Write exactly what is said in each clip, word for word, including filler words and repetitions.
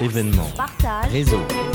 Événements, partage, réseau,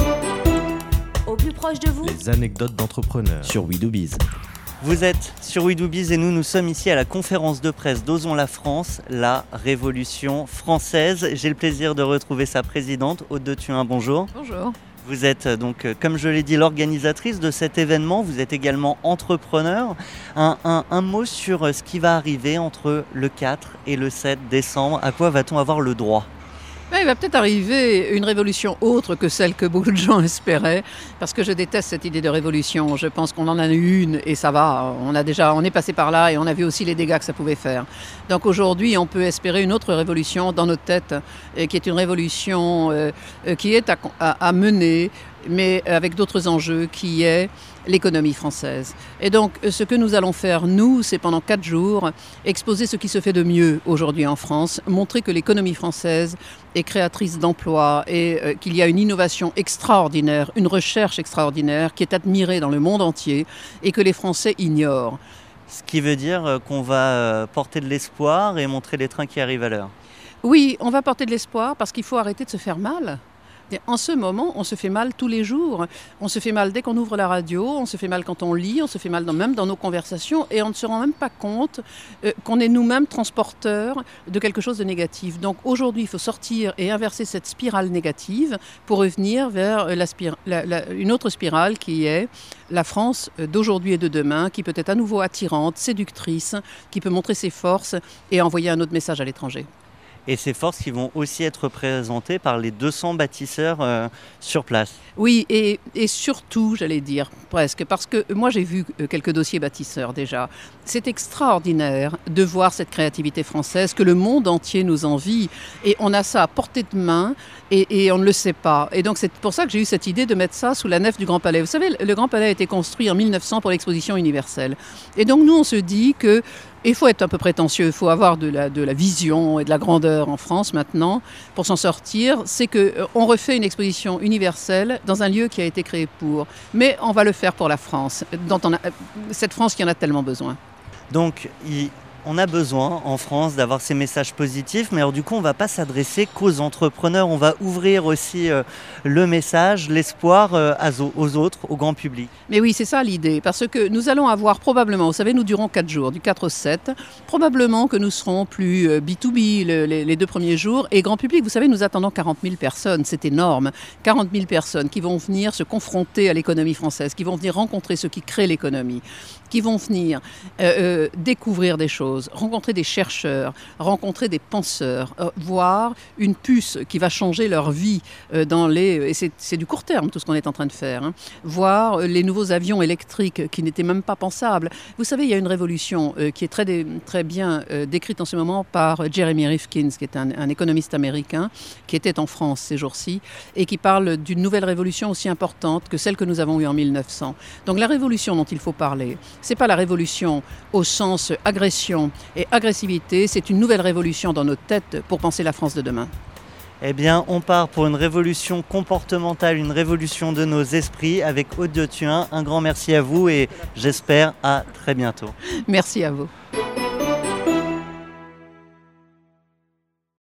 au plus proche de vous. les anecdotes d'entrepreneurs sur We Do Biz. Vous êtes sur We Do Biz et nous, nous sommes ici à la conférence de presse d'Osons la France, la Révolution française. J'ai le plaisir de retrouver sa présidente, Aude de Thuin. Bonjour. Bonjour. Vous êtes donc, comme je l'ai dit, l'organisatrice de cet événement. Vous êtes également entrepreneur. Un, un, un mot sur ce qui va arriver entre le quatre et le sept décembre. À quoi va-t-on avoir le droit ? Ben, il va peut-être arriver une révolution autre que celle que beaucoup de gens espéraient, parce que je déteste cette idée de révolution. Je pense qu'on en a eu une et ça va. On a déjà, on est passé par là et on a vu aussi les dégâts que ça pouvait faire. Donc aujourd'hui, on peut espérer une autre révolution dans notre tête, et qui est une révolution euh, qui est à, à, à mener, mais avec d'autres enjeux, qui est l'économie française. Et donc, ce que nous allons faire, nous, c'est pendant quatre jours, exposer ce qui se fait de mieux aujourd'hui en France, montrer que l'économie française est créatrice d'emplois et euh, qu'il y a une innovation extraordinaire, une recherche extraordinaire qui est admirée dans le monde entier et que les Français ignorent. Ce qui veut dire qu'on va porter de l'espoir et montrer les trains qui arrivent à l'heure. Oui, on va porter de l'espoir parce qu'il faut arrêter de se faire mal. Et en ce moment, on se fait mal tous les jours. On se fait mal dès qu'on ouvre la radio, on se fait mal quand on lit, on se fait mal dans, même dans nos conversations et on ne se rend même pas compte euh, qu'on est nous-mêmes transporteurs de quelque chose de négatif. Donc aujourd'hui, il faut sortir et inverser cette spirale négative pour revenir vers la spir- la, la, une autre spirale qui est la France d'aujourd'hui et de demain, qui peut être à nouveau attirante, séductrice, qui peut montrer ses forces et envoyer un autre message à l'étranger. Et ces forces qui vont aussi être représentées par les deux cents bâtisseurs euh, sur place. Oui, et, et surtout, j'allais dire, presque, parce que moi j'ai vu quelques dossiers bâtisseurs déjà. C'est extraordinaire de voir cette créativité française que le monde entier nous envie. Et on a ça à portée de main et, et on ne le sait pas. Et donc c'est pour ça que j'ai eu cette idée de mettre ça sous la nef du Grand Palais. Vous savez, le Grand Palais a été construit en mille neuf cents pour l'exposition universelle. Et donc nous, on se dit que il faut être un peu prétentieux, il faut avoir de la, de la vision et de la grandeur en France maintenant pour s'en sortir. C'est qu'on refait une exposition universelle dans un lieu qui a été créé pour. Mais on va le faire pour la France, dont on a, cette France qui en a tellement besoin. Donc, il, on a besoin en France d'avoir ces messages positifs, mais alors du coup, on ne va pas s'adresser qu'aux entrepreneurs. On va ouvrir aussi euh, le message, l'espoir euh, aux autres, au grand public. Mais oui, c'est ça l'idée, parce que nous allons avoir probablement, vous savez, nous durons quatre jours, du quatre au sept, probablement que nous serons plus B deux B le, les, les deux premiers jours, et grand public, vous savez, nous attendons quarante mille personnes, c'est énorme, quarante mille personnes qui vont venir se confronter à l'économie française, qui vont venir rencontrer ceux qui créent l'économie, qui vont venir euh, euh, découvrir des choses, rencontrer des chercheurs, rencontrer des penseurs, euh, voir une puce qui va changer leur vie euh, dans les... Et c'est, c'est du court terme tout ce qu'on est en train de faire, hein, voir les nouveaux avions électriques qui n'étaient même pas pensables. Vous savez, il y a une révolution euh, qui est très, dé, très bien euh, décrite en ce moment par Jeremy Rifkin, qui est un, un économiste américain, qui était en France ces jours-ci, et qui parle d'une nouvelle révolution aussi importante que celle que nous avons eue en mille neuf cents. Donc la révolution dont il faut parler, ce n'est pas la révolution au sens agression et agressivité, c'est une nouvelle révolution dans nos têtes pour penser la France de demain. Eh bien, on part pour une révolution comportementale, une révolution de nos esprits avec Aude de Thuin. Un grand merci à vous et j'espère à très bientôt. Merci à vous.